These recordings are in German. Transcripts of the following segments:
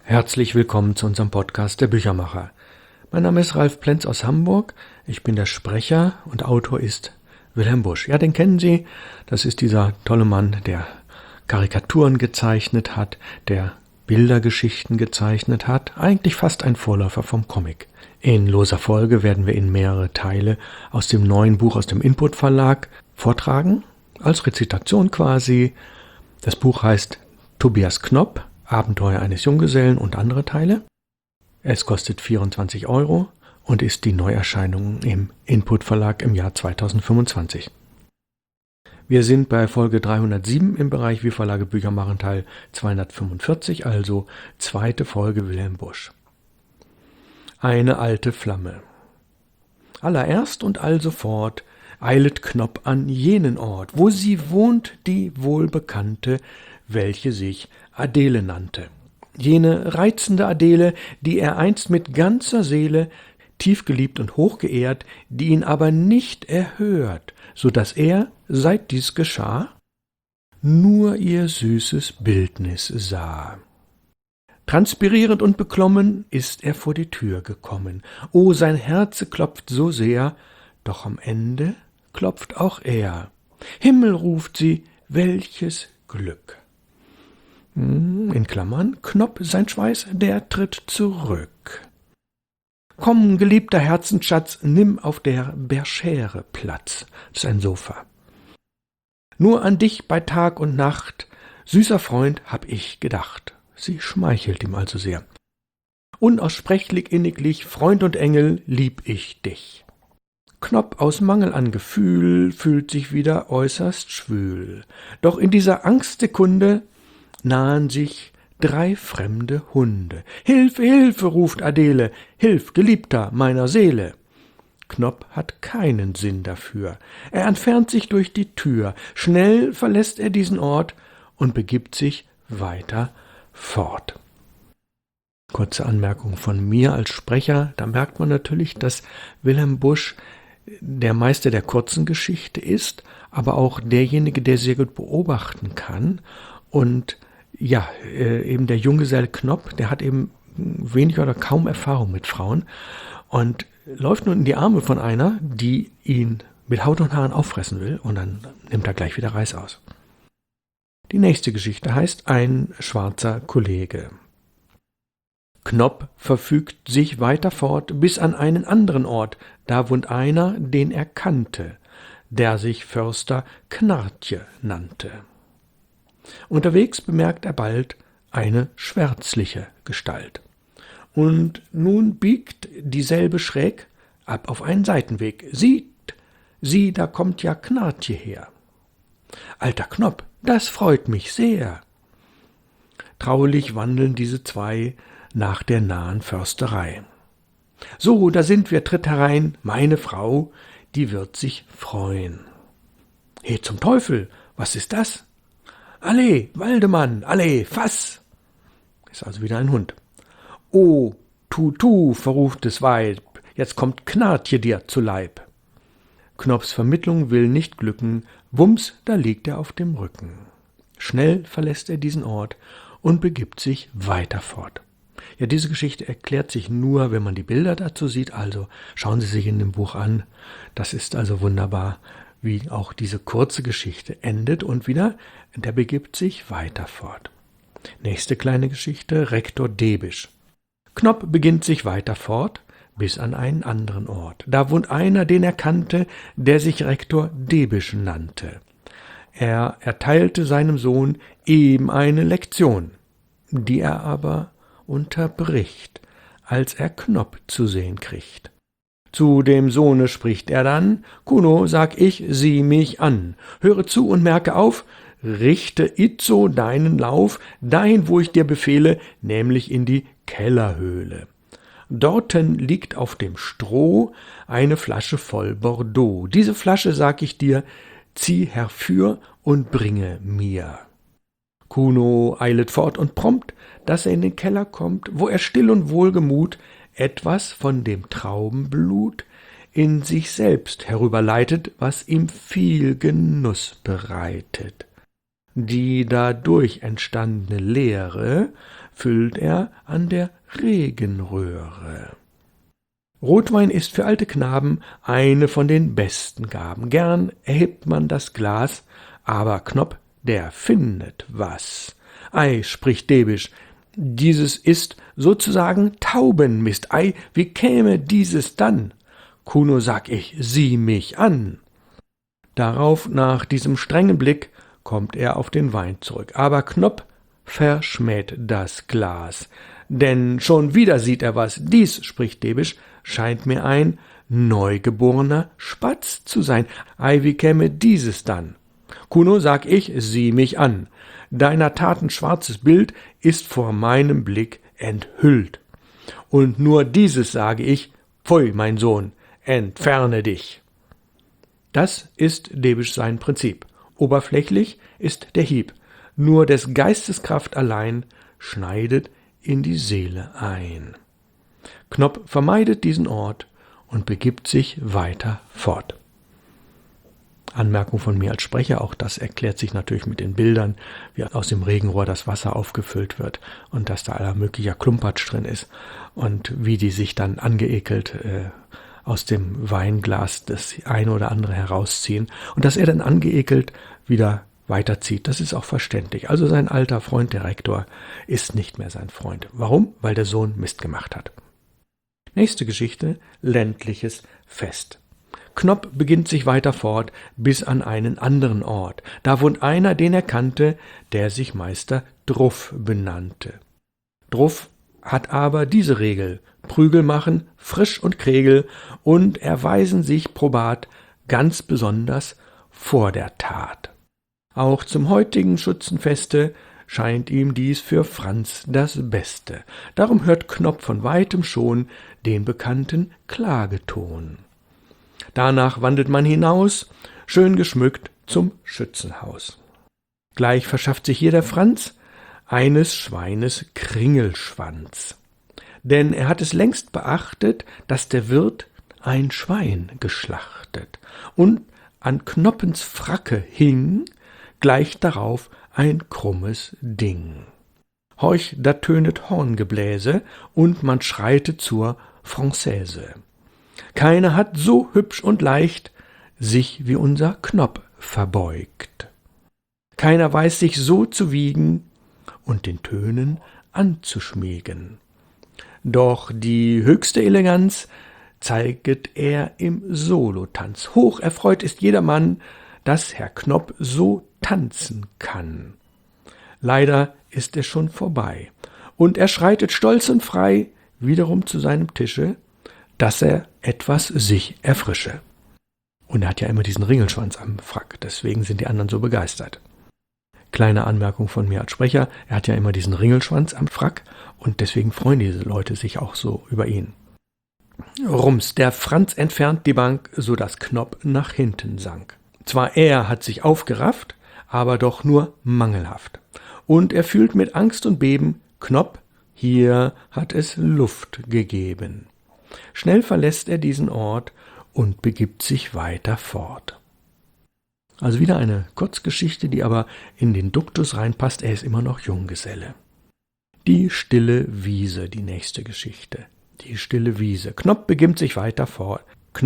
Herzlich willkommen zu unserem Podcast Der Büchermacher. Mein Name ist Ralf Plenz aus Hamburg. Ich bin der Sprecher und Autor ist Wilhelm Busch. Ja, den kennen Sie. Das ist dieser tolle Mann, der Karikaturen gezeichnet hat, der Bildergeschichten gezeichnet hat. Eigentlich fast ein Vorläufer vom Comic. In loser Folge werden wir Ihnen mehrere Teile aus dem neuen Buch aus dem Input Verlag vortragen. Als Rezitation quasi. Das Buch heißt Tobias Knopp, Abenteuer eines Junggesellen und andere Teile. Es kostet 24 € und ist die Neuerscheinung im Input Verlag im Jahr 2025. Wir sind bei Folge 307 im Bereich Wie Verlage Bücher machen, Teil 245, also zweite Folge Wilhelm Busch. Eine alte Flamme. Allererst und allsofort eilet Knopp an jenen Ort, wo sie wohnt, die wohlbekannte, welche sich Adele nannte. Jene reizende Adele, die er einst mit ganzer Seele tief geliebt und hochgeehrt, die ihn aber nicht erhört, so daß er, seit dies geschah, nur ihr süßes Bildnis sah. Transpirierend und beklommen ist er vor die Tür gekommen. O, sein Herze klopft so sehr, doch am Ende klopft auch er. Himmel, ruft sie, welches Glück! In Klammern, Knopp, sein Schweiß, der tritt zurück. Komm, geliebter Herzensschatz, nimm auf der Bergère Platz. Das ist ein Sofa. Nur an dich bei Tag und Nacht, süßer Freund, hab ich gedacht. Sie schmeichelt ihm also sehr. Unaussprechlich inniglich, Freund und Engel, lieb ich dich. Knopp aus Mangel an Gefühl fühlt sich wieder äußerst schwül. Doch in dieser Angstsekunde nahen sich 3 fremde Hunde. Hilfe, Hilfe, ruft Adele, hilf, Geliebter meiner Seele. Knopp hat keinen Sinn dafür. Er entfernt sich durch die Tür. Schnell verlässt er diesen Ort und begibt sich weiter fort. Kurze Anmerkung von mir als Sprecher. Da merkt man natürlich, dass Wilhelm Busch der Meister der kurzen Geschichte ist, aber auch derjenige, der sehr gut beobachten kann. Und ja, eben der Junggeselle Knopp, der hat eben wenig oder kaum Erfahrung mit Frauen und läuft nun in die Arme von einer, die ihn mit Haut und Haaren auffressen will, und dann nimmt er gleich wieder Reis aus. Die nächste Geschichte heißt Ein schwarzer Kollege. Knopp verfügt sich weiter fort bis an einen anderen Ort. Da wohnt einer, den er kannte, der sich Förster Knartje nannte. Unterwegs bemerkt er bald eine schwärzliche Gestalt. Und nun biegt dieselbe schräg ab auf einen Seitenweg. Sieh, da kommt ja Knartje her. Alter Knopp, das freut mich sehr. Traulich wandeln diese zwei nach der nahen Försterei. So, da sind wir, tritt herein, meine Frau, die wird sich freuen. He, zum Teufel, was ist das? Alle, Waldemann, alle, fass! Ist also wieder ein Hund. Oh, tu, verruchtes Weib, jetzt kommt Knartje dir zu Leib. Knopps Vermittlung will nicht glücken, wumms, da liegt er auf dem Rücken. Schnell verlässt er diesen Ort und begibt sich weiter fort. Ja, diese Geschichte erklärt sich nur, wenn man die Bilder dazu sieht, also schauen Sie sich in dem Buch an. Das ist also wunderbar, wie auch diese kurze Geschichte endet und wieder, der begibt sich weiter fort. Nächste kleine Geschichte, Rektor Debisch. Knopp beginnt sich weiter fort, bis an einen anderen Ort. Da wohnt einer, den er kannte, der sich Rektor Debisch nannte. Er erteilte seinem Sohn eben eine Lektion, die er aber unterbricht, als er Knopp zu sehen kriegt. Zu dem Sohne spricht er dann: Kuno, sag ich, sieh mich an, höre zu und merke auf, richte itzo deinen Lauf dahin, wo ich dir befehle, nämlich in die Kellerhöhle. Dorten liegt auf dem Stroh eine Flasche voll Bordeaux. Diese Flasche, sag ich dir, zieh herfür und bringe mir. Kuno eilet fort und prompt, dass er in den Keller kommt, wo er still und wohlgemut etwas von dem Traubenblut in sich selbst herüberleitet, was ihm viel Genuss bereitet. Die dadurch entstandene Leere füllt er an der Regenröhre. Rotwein ist für alte Knaben eine von den besten Gaben. Gern erhebt man das Glas, aber Knopp, der findet was. Ei, spricht Debisch, dieses ist sozusagen Taubenmist. Ei, wie käme dieses dann? Kuno, sag ich, sieh mich an. Darauf, nach diesem strengen Blick, kommt er auf den Wein zurück. Aber Knopp verschmäht das Glas. Denn schon wieder sieht er was. Dies, spricht Debisch, scheint mir ein neugeborener Spatz zu sein. Ei, wie käme dieses dann? Kuno, sag ich, sieh mich an. Deiner Taten schwarzes Bild ist vor meinem Blick enthüllt. Und nur dieses sage ich, pfui, mein Sohn, entferne dich. Das ist Debisch sein Prinzip. Oberflächlich ist der Hieb. Nur des Geistes Kraft allein schneidet in die Seele ein. Knopp vermeidet diesen Ort und begibt sich weiter fort. Anmerkung von mir als Sprecher, auch das erklärt sich natürlich mit den Bildern, wie aus dem Regenrohr das Wasser aufgefüllt wird und dass da aller möglicher Klumpatsch drin ist und wie die sich dann angeekelt aus dem Weinglas das eine oder andere herausziehen und dass er dann angeekelt wieder weiterzieht. Das ist auch verständlich. Also sein alter Freund, der Rektor, ist nicht mehr sein Freund. Warum? Weil der Sohn Mist gemacht hat. Nächste Geschichte, ländliches Fest. Knopp beginnt sich weiter fort, bis an einen anderen Ort. Da wohnt einer, den er kannte, der sich Meister Druff benannte. Druff hat aber diese Regel: Prügel machen, frisch und kregel und erweisen sich probat ganz besonders vor der Tat. Auch zum heutigen Schützenfeste scheint ihm dies für Franz das Beste. Darum hört Knopp von weitem schon den bekannten Klageton. Danach wandelt man hinaus, schön geschmückt, zum Schützenhaus. Gleich verschafft sich hier der Franz eines Schweines Kringelschwanz. Denn er hat es längst beachtet, dass der Wirt ein Schwein geschlachtet. Und an Knoppens Fracke hing gleich darauf ein krummes Ding. Horch, da tönet Horngebläse und man schreitet zur Française. Keiner hat so hübsch und leicht sich wie unser Knopp verbeugt. Keiner weiß sich so zu wiegen und den Tönen anzuschmiegen. Doch die höchste Eleganz zeiget er im Solotanz. Hoch erfreut ist jedermann, dass Herr Knopp so tanzen kann. Leider ist es schon vorbei, und er schreitet stolz und frei wiederum zu seinem Tische, dass er etwas sich erfrische. Und er hat ja immer diesen Ringelschwanz am Frack, deswegen sind die anderen so begeistert. Kleine Anmerkung von mir als Sprecher, er hat ja immer diesen Ringelschwanz am Frack und deswegen freuen diese Leute sich auch so über ihn. Rums, der Franz entfernt die Bank, so dass Knopp nach hinten sank. Zwar er hat sich aufgerafft, aber doch nur mangelhaft. Und er fühlt mit Angst und Beben, Knopp, hier hat es Luft gegeben. Schnell verlässt er diesen Ort und begibt sich weiter fort. Also wieder eine Kurzgeschichte, die aber in den Duktus reinpasst, er ist immer noch Junggeselle. Die stille Wiese, die nächste Geschichte. Die stille Wiese. Knopp begibt sich weiter fort.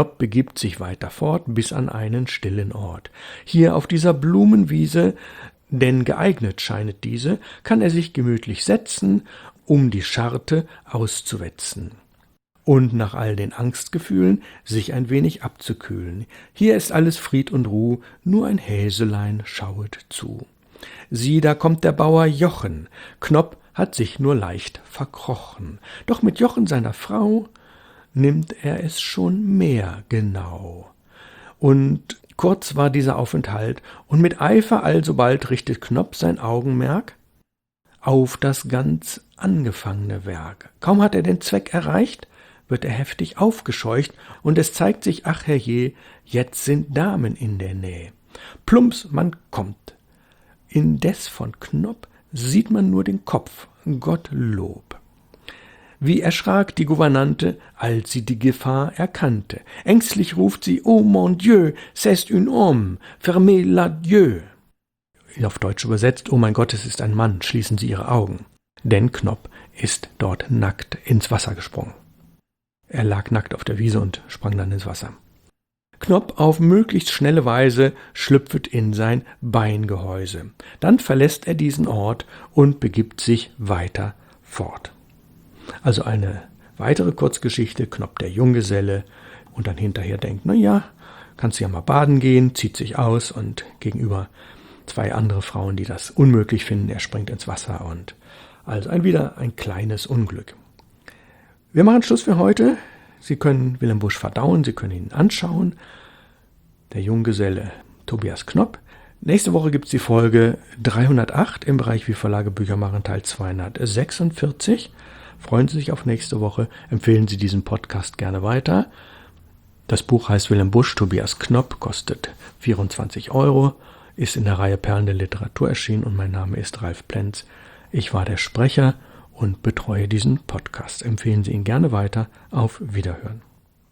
Bis an einen stillen Ort. Hier auf dieser Blumenwiese, denn geeignet scheinet diese, kann er sich gemütlich setzen, um die Scharte auszuwetzen. Und nach all den Angstgefühlen sich ein wenig abzukühlen. Hier ist alles Fried und Ruh, nur ein Häselein schauet zu. Sieh, da kommt der Bauer Jochen. Knopp hat sich nur leicht verkrochen. Doch mit Jochen seiner Frau nimmt er es schon mehr genau. Und kurz war dieser Aufenthalt, und mit Eifer alsobald richtet Knopp sein Augenmerk auf das ganz angefangene Werk. Kaum hat er den Zweck erreicht, wird er heftig aufgescheucht, und es zeigt sich, ach herrje, jetzt sind Damen in der Nähe. Plumps, man kommt. Indes von Knopp sieht man nur den Kopf, Gottlob. Wie erschrak die Gouvernante, als sie die Gefahr erkannte. Ängstlich ruft sie, oh mon Dieu, c'est un homme, fermez la Dieu. Auf Deutsch übersetzt, oh mein Gott, es ist ein Mann, schließen Sie Ihre Augen. denn Knopp ist dort nackt ins Wasser gesprungen. Er lag nackt auf der Wiese und sprang dann ins Wasser. Knopp auf möglichst schnelle Weise schlüpft in sein Beingehäuse. Dann verlässt er diesen Ort und begibt sich weiter fort. Also eine weitere Kurzgeschichte, Knopp der Junggeselle, und dann hinterher denkt, kannst du ja mal baden gehen, zieht sich aus und gegenüber 2 andere Frauen, die das unmöglich finden, er springt ins Wasser und also wieder ein kleines Unglück. Wir machen Schluss für heute. Sie können Wilhelm Busch verdauen, Sie können ihn anschauen. Der Junggeselle Tobias Knopp. Nächste Woche gibt es die Folge 308 im Bereich Wie Verlage Bücher machen, Teil 246. Freuen Sie sich auf nächste Woche. Empfehlen Sie diesen Podcast gerne weiter. Das Buch heißt Wilhelm Busch, Tobias Knopp, kostet 24 €, ist in der Reihe Perlen der Literatur erschienen und mein Name ist Ralf Plenz. Ich war der Sprecher und betreue diesen Podcast. Empfehlen Sie ihn gerne weiter. Auf Wiederhören.